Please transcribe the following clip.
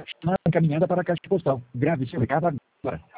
Está encaminhada para a caixa postal. Grave seu recado agora.